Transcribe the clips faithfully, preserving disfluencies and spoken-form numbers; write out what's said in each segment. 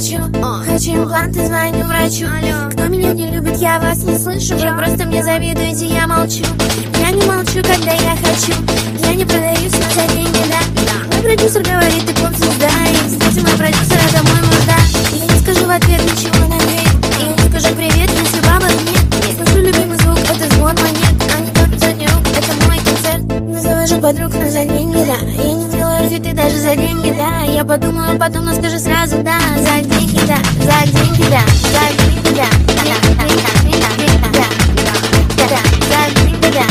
хочу. Хочу импланты, звоню врачу. Кто меня не любит, я вас не слышу. Вы просто мне завидуете, я молчу. Я не молчу, когда я хочу. Я не продаюсь, но за деньги, да. Мой продюсер говорит, ты поп-звезда. И, кстати, мой продюсер — это мой мужда. Я не скажу в ответ ничего на дверь. Я не скажу привет, если бабок нет. Слышу любимый звук, это звон монет. Они как сотни рук, это мой концерт. Не завожу подруг, но за деньги, да. Я не делаю реквизиты даже за деньги, да. Я подумаю потом, но скажу сразу, да. За деньги, да, за деньги, да. За деньги, да. За деньги, да. За деньги, да.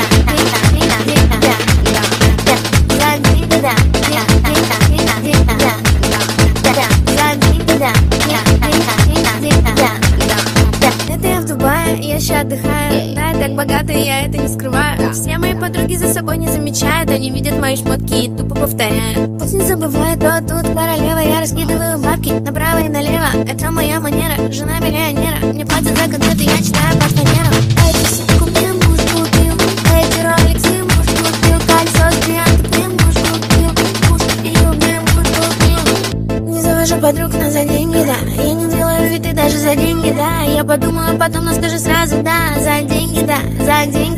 Это я в Дубае, я ща отдыхаю. Да, я так богатая, я это не скрываю. Все мои подруги за собой не замечают. Они видят мои шмотки и тупо повторяют. Пусть не забывай, то тут королева. Я раскидываю бабки направо и налево. Это моя манера, жена миллионера. Мне платят за концерты, я читаю под фанеру. Эти сумку мне муж купил, эти роликсы муж купил, кольцо с бриллиантом мне муж купил, муж купил, мне муж купил. Не завожу подруг, но за деньги, да. Я не делаю виды даже за деньги, да. Я подумаю потом, но скажу сразу, да. За деньги, да, за деньги.